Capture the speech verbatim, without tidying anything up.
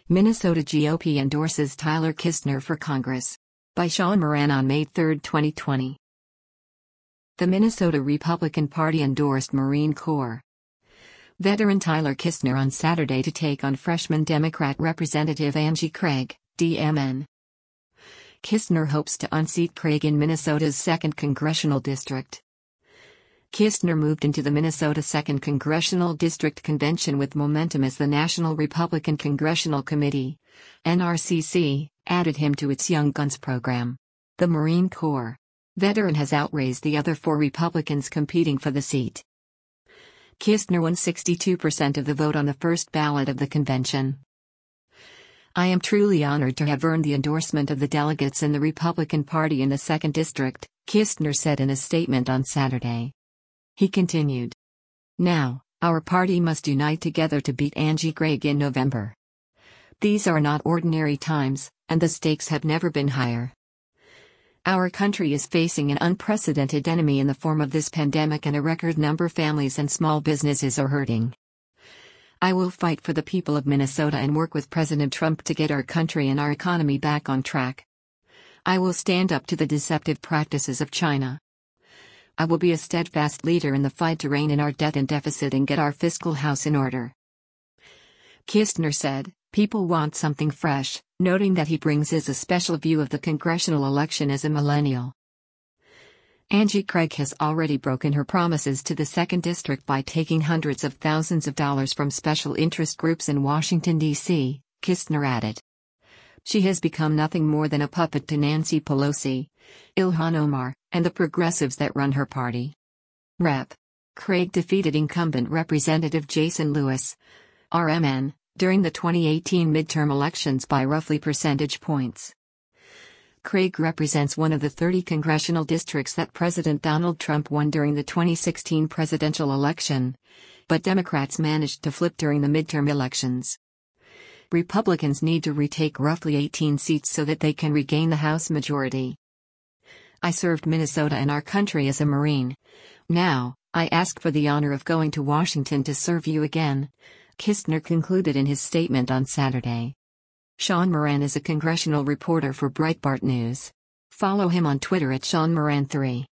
Minnesota G O P endorses Tyler Kistner for Congress. By Sean Moran on May third, twenty twenty. The Minnesota Republican Party endorsed Marine Corps veteran Tyler Kistner on Saturday to take on freshman Democrat Representative Angie Craig, D M N. Kistner hopes to unseat Craig in Minnesota's second Congressional District. Kistner moved into the Minnesota second Congressional District Convention with momentum as the National Republican Congressional Committee, N R C C, added him to its Young Guns program. The Marine Corps veteran has outraised the other four Republicans competing for the seat. Kistner won sixty-two percent of the vote on the first ballot of the convention. "I am truly honored to have earned the endorsement of the delegates in the Republican Party in the second District," Kistner said in a statement on Saturday. He continued, "Now, our party must unite together to beat Angie Craig in November. These are not ordinary times, and the stakes have never been higher. Our country is facing an unprecedented enemy in the form of this pandemic, and a record number of families and small businesses are hurting. I will fight for the people of Minnesota and work with President Trump to get our country and our economy back on track. I will stand up to the deceptive practices of China. I will be a steadfast leader in the fight to rein in our debt and deficit and get our fiscal house in order." Kistner said, "People want something fresh," noting that he brings his a special view of the congressional election as a millennial. Angie Craig has already broken her promises to the second District by taking hundreds of thousands of dollars from special interest groups in Washington, D C, Kistner added. She has become nothing more than a puppet to Nancy Pelosi, Ilhan Omar, and the progressives that run her party. Representative Craig defeated incumbent Representative Jason Lewis, R M N, during the twenty eighteen midterm elections by roughly percentage points. Craig represents one of the thirty congressional districts that President Donald Trump won during the twenty sixteen presidential election, but Democrats managed to flip during the midterm elections. Republicans need to retake roughly eighteen seats so that they can regain the House majority. "I served Minnesota and our country as a Marine. Now, I ask for the honor of going to Washington to serve you again," Kistner concluded in his statement on Saturday. Sean Moran is a congressional reporter for Breitbart News. Follow him on Twitter at Sean Moran three.